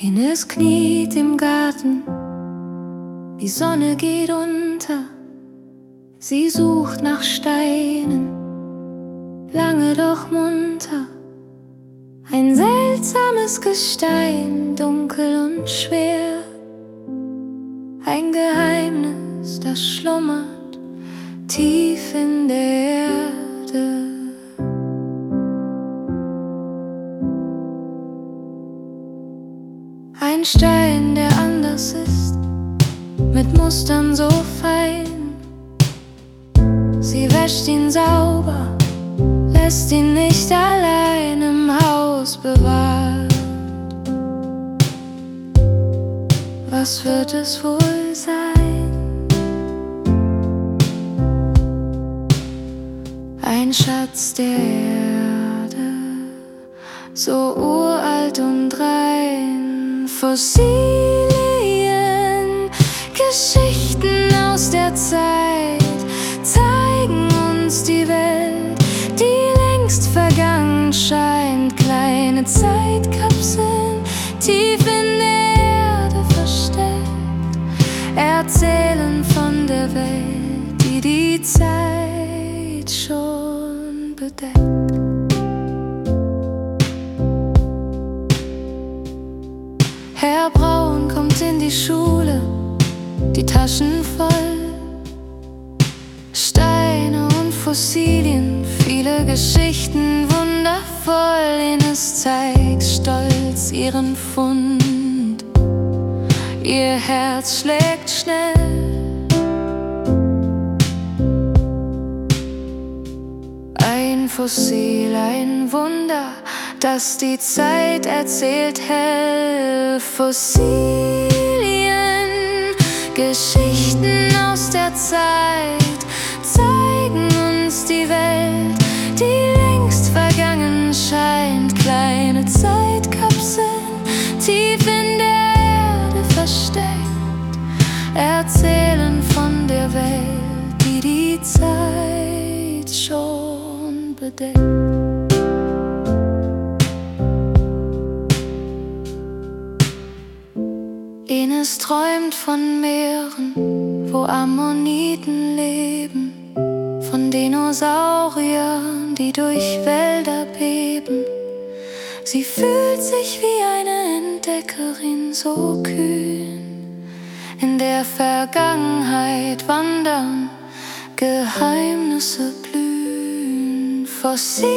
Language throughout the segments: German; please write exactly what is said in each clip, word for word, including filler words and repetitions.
Ines kniet im Garten, die Sonne geht unter. Sie sucht nach Steinen, lange doch munter. Ein seltsames Gestein, dunkel und schwer. Ein Geheimnis, das schlummert tief in der Erde. Ein Stein, der anders ist, mit Mustern so fein. Sie wäscht ihn sauber, lässt ihn nicht allein im Haus bewahrt. Was wird es wohl sein? Ein Schatz der Erde, so uralt und rein. Fossilien, Geschichten aus der Zeit zeigen uns die Welt, die längst vergangen scheint. Kleine Zeitkapseln, tief in der Erde versteckt, erzählen von der Welt, die die Zeit schon bedeckt. Herr Braun kommt in die Schule, die Taschen voll. Steine und Fossilien, viele Geschichten wundervoll. Ines zeigt stolz ihren Fund, ihr Herz schlägt schnell. Ein Fossil, ein Wunder, das die Zeit erzählt hell. Fossilien, Geschichten aus der Zeit zeigen uns die Welt, die längst vergangen scheint. Kleine Zeitkapseln, tief in der Erde versteckt, erzählen von der Welt, die die Zeit schon bedeckt. Ines träumt von Meeren, wo Ammoniten leben, von Dinosauriern, die durch Wälder beben. Sie fühlt sich wie eine Entdeckerin, so kühn. In der Vergangenheit wandern, Geheimnisse blühen. Fossilien,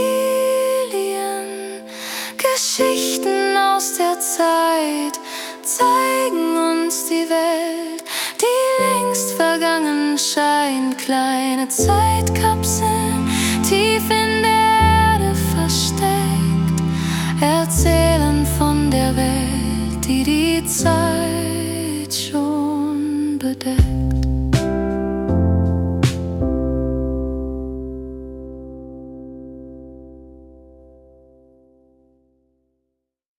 Geschichten aus der Zeit zeigen uns die Welt, die längst vergangen scheint. Kleine Zeitkapseln, tief in der Erde versteckt, erzählen von der Welt, die die Zeit schon bedeckt.